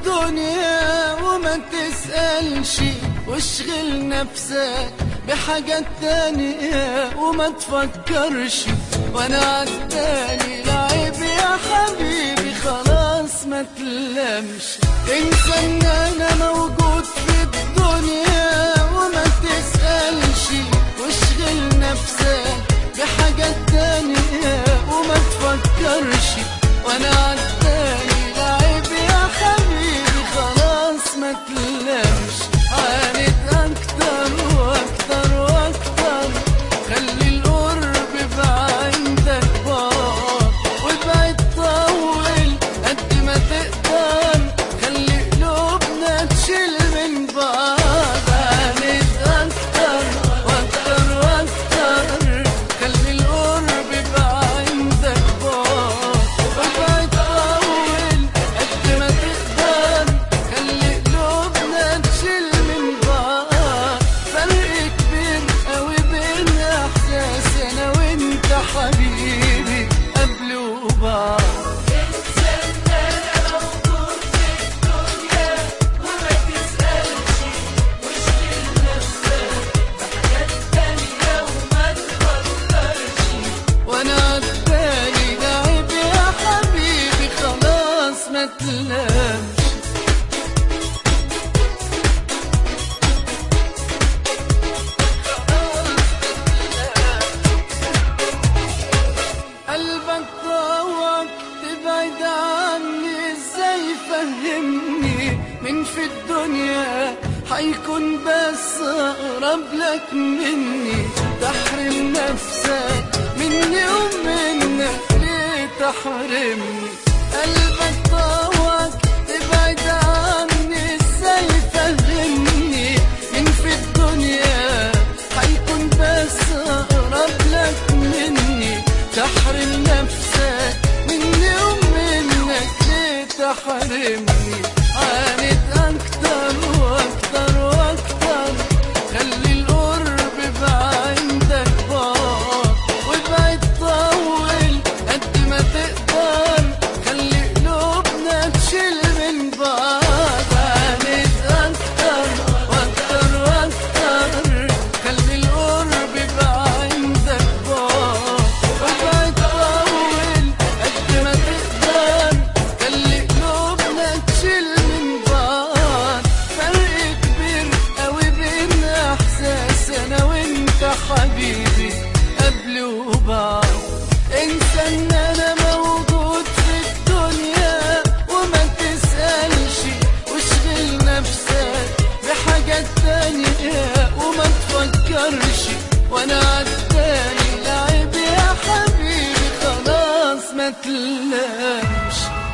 الدنيا وما تسألش، واشغل نفسك بحاجات تانية وما تفكرش. وانا عالتاني لعيب يا حبيبي، خلاص ما تلمش. انسى ان انا موجود في الدنيا وما تسألش، واشغل نفسك بحاجات تانية وما تفكرش. وانا عالتاني لعيب يا حبيبي، خلاص ما تلمش. عانيت اكتر واكتر واكتر، خلي القرب بعندك بار، وابعد طول قد ما تقدر، خلي قلوبنا تشيل من بعض. عانيت اكتر واكتر واكتر، خلي القرب بعندك بار، وابعد طول قد ما تقدر، خلي قلوبنا تشيل من بعض. فرق كبير قوي بين احساس انا وانت حبيبي قبل وبعد. وانا عالتاني لعيب يا حبيبي، خلاص ما تلامش. قلبك طوعك تبعد عني، ازاي فهمني من في الدنيا حيكون بس اقرب لك مني. تحرم نفسك مني ومنك، ليه تحرمني؟ قلبك طوعك تبعد عني، ازاي فهمني من في الدنيا حيكون بس اقرب لك مني. تحرم نفسك مني ومنك، ليه تحرمني؟ عانيت اكتر واكتر واكتر، خلي القرب بعندك بار، وابعد طول قد ما تقدر، خلي قلوبنا تشيل من بعض. عانيت اكتر واكتر واكتر، خلي القرب بعندك بار، وابعد طول قد ما تقدر، خلي قلوبنا تشيل من بعض. فرق كبير قوي بين احساس انا وانت حبيبي قبل وبعد. انسى ان انا موجود في الدنيا وما تسألش، واشغل نفسك بحاجات تانية وما تفكرش. وانا عالتاني لعيب يا حبيبي، خلاص ما تلامش.